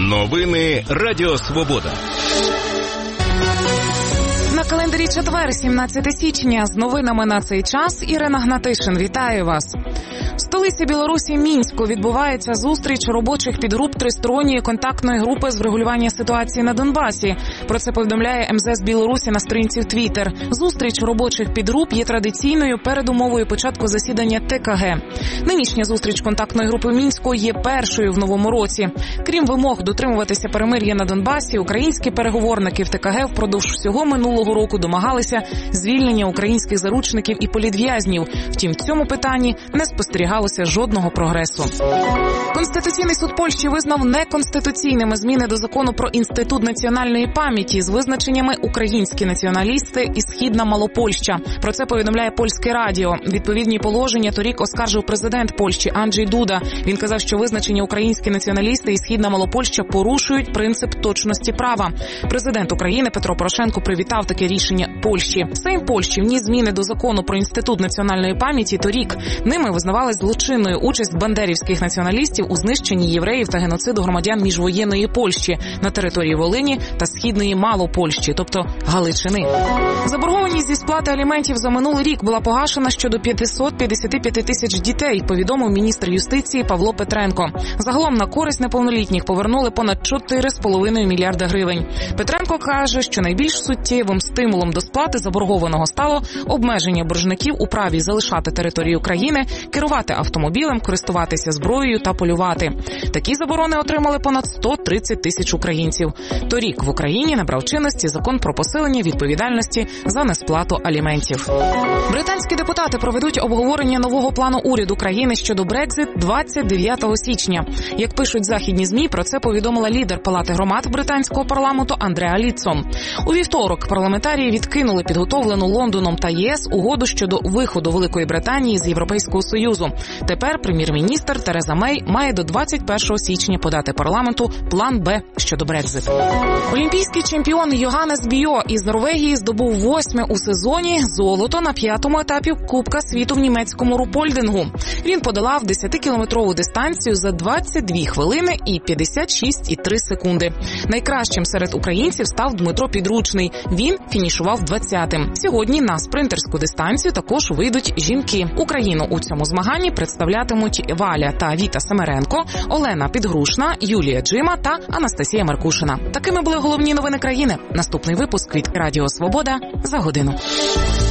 Новини Радіо Свобода. На календарі четвер, 17 січня. З новинами на цей час Ірина Гнатишин. Вітаю вас. В столиці Білорусі Мінську відбувається зустріч робочих підгруп тристоронньої контактної групи з врегулювання ситуації на Донбасі. Про це повідомляє МЗС Білорусі на сторінці в Твіттер. Зустріч робочих підгруп є традиційною передумовою початку засідання ТКГ. Нинішня зустріч контактної групи в Мінську є першою в новому році. Крім вимог дотримуватися перемир'я на Донбасі, українські переговорники в ТКГ впродовж всього минулого року домагалися звільнення українських заручників і політв'язнів. Втім, в цьому питанні не спостерігалося жодного прогресу. Конституційний суд Польщі визнав неконституційними зміни до закону про Інститут національної пам'яті з визначеннями «українські націоналісти» і «східна Малопольща». Про це повідомляє Польське радіо. Відповідні положення торік оскаржив президент Польщі Анджей Дуда. Він казав, що визначення «українські націоналісти» і «східна Малопольща» порушують принцип точності права. Президент України Петро Порошенко привітав таке рішення Польщі. Сейм Польщі вніс зміни до закону про Інститут національної пам'яті торік. Ними визнавали злочинною участь бандерівських націоналістів у знищенні євреїв та геноциду громадян міжвоєнної Польщі на території Волині та східної Малопольщі, тобто Галичини. Заборгованість зі сплати аліментів за минулий рік була погашена щодо 555 тисяч дітей, повідомив міністр юстиції Павло Петренко. Загалом на користь неповнолітніх повернули понад 4,5 мільярда гривень. Петренко каже, що найбільш суттєвим стимулом до сплати заборгованого стало обмеження боржників у праві залишати територію країни, керувати автомобілем, користуватися зброєю та полювати. Такі заборони отримали понад 130 тисяч українців. Торік в Україні набрав чинності закон про посилення відповідальності за несплату аліментів. Британські депутати проведуть обговорення нового плану уряду країни щодо Брекзит 29 січня. Як пишуть західні ЗМІ, про це повідомила лідер Палати громад британського парламенту Андреа Літсон. У вівторок парламентарії відкинули підготовлену Лондоном та ЄС угоду щодо виходу Великої Британії з Європейського Союзу. Тепер прем'єр-міністр Тереза Мей має до 21 січня подати парламенту план Б щодо Брекзит. Олімпійський чемпіон Йоганнес Бьо із Норвегії здобув 8-ме у сезоні золото на 5-му етапі Кубка світу в німецькому рупольдингу. Він подолав 10-кілометрову дистанцію за 22 хвилини і 56,3 секунди. Найкращим серед українців став Дмитро Підручний. Він фінішував 20-тим. Сьогодні на спринтерську дистанцію також вийдуть жінки. Україну у цьому змаганні представлятимуть Валя та Віта Семеренко, Олена Підгрушна, Юлія Джима та Анастасія Маркушина. Такими були головні новини країни. Наступний випуск від Радіо Свобода за годину.